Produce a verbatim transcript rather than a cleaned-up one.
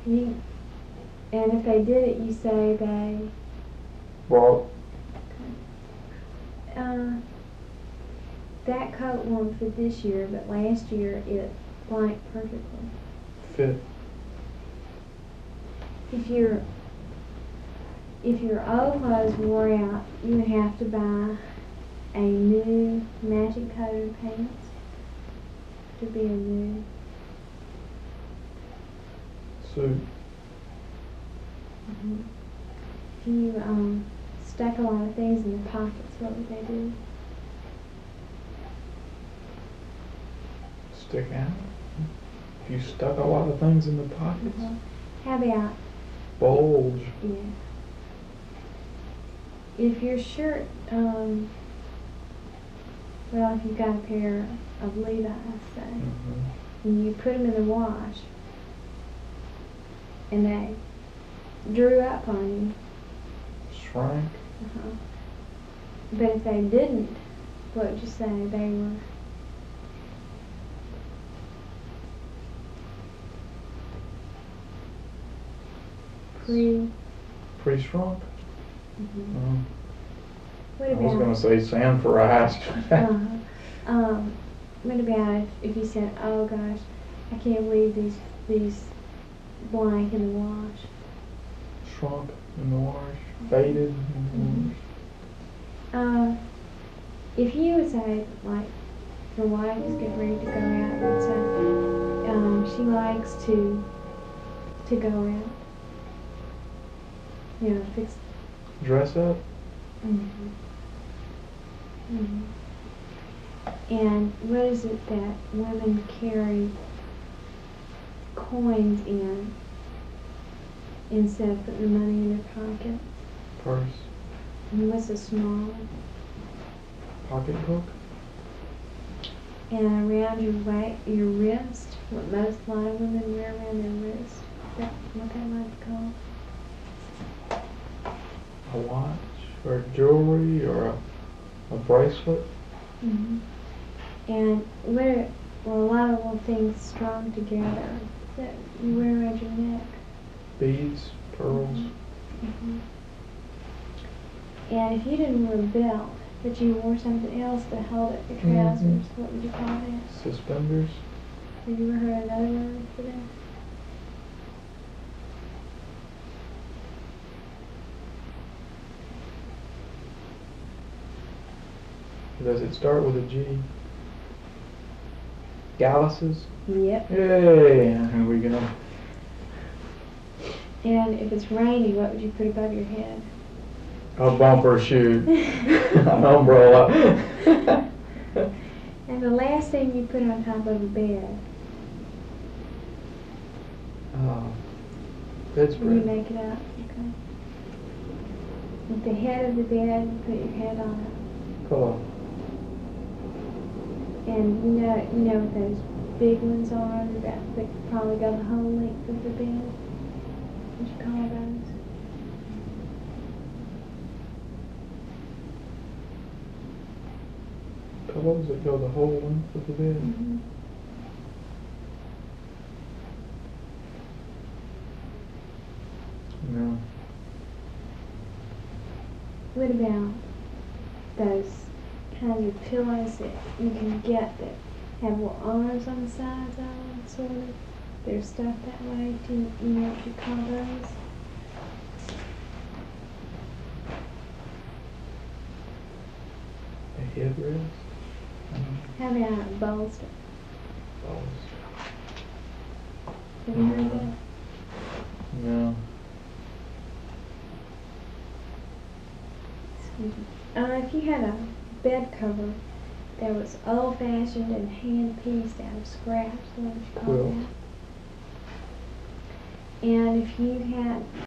You, and if they did it, you say they. Well. Uh, that coat won't fit this year, but last year it blanked perfectly. Fit. If your if your old clothes wore out, you would have to buy a new matching coat of pants to be a new suit. Mm-hmm. If you um, stuck a lot of things in the pockets, what would they do? Stick out. If you stuck a lot of things in the pockets. Uh-huh. How about bulge? Yeah. If your shirt, um, well, if you've got a pair of Levi's, say, mm-hmm. and you put them in the wash, and they drew up on you. Shrank. Uh-huh. But if they didn't, what would you say they were? Pre. Pre-shrunk. Mm-hmm. Uh, what I about, was going to say sand for ice. uh, um, what about if, if you said, "Oh gosh, I can't believe these these blank in the wash." Shrunk in the wash, faded in the wash. Uh, if you would say, like, your wife is getting ready to go out, you would say, um, she likes to to go out. You know, fix. Dress up. Mm-hmm. Mm-hmm. And what is it that women carry coins in instead of putting the money in their pocket? Purse. And what's a small? Pocketbook. And around your waist, your wrist, what most a lot of women wear around their wrist. Is that what that might be called? A watch or jewelry or a, a bracelet. Mm-hmm. And what are, well, a lot of little things strung together that you wear around your neck. Beads, pearls. Mm-hmm. And if you didn't wear a belt, but you wore something else to hold up your trousers, mm-hmm. what would you call that? Suspenders. Have you ever heard another word for that? Does it start with a G? Galluses? Yep. Yay! Here we go. And if it's rainy, what would you put above your head? A bumper shoot. An umbrella. And the last thing you put on top of a bed? Oh, bedspread. You make it up, okay. At the head of the bed, you put your head on it. Pillow. And you know, you know what those big ones are? They're about, they probably go the whole length of the bed. What you call those? Pillows that go the whole length of the bed. Mm-hmm. No. What about those kinds of pillows that you can get that have little arms on the sides of them, sort of? They're stuffed that way. Do you, you know what you call those? A headrest? How about a bolster? Bolster. Have you heard that? No. Excuse me. Uh, if you had a bed cover that was old-fashioned and hand-pieced out of scraps, what would you call Quilt. that? And if you had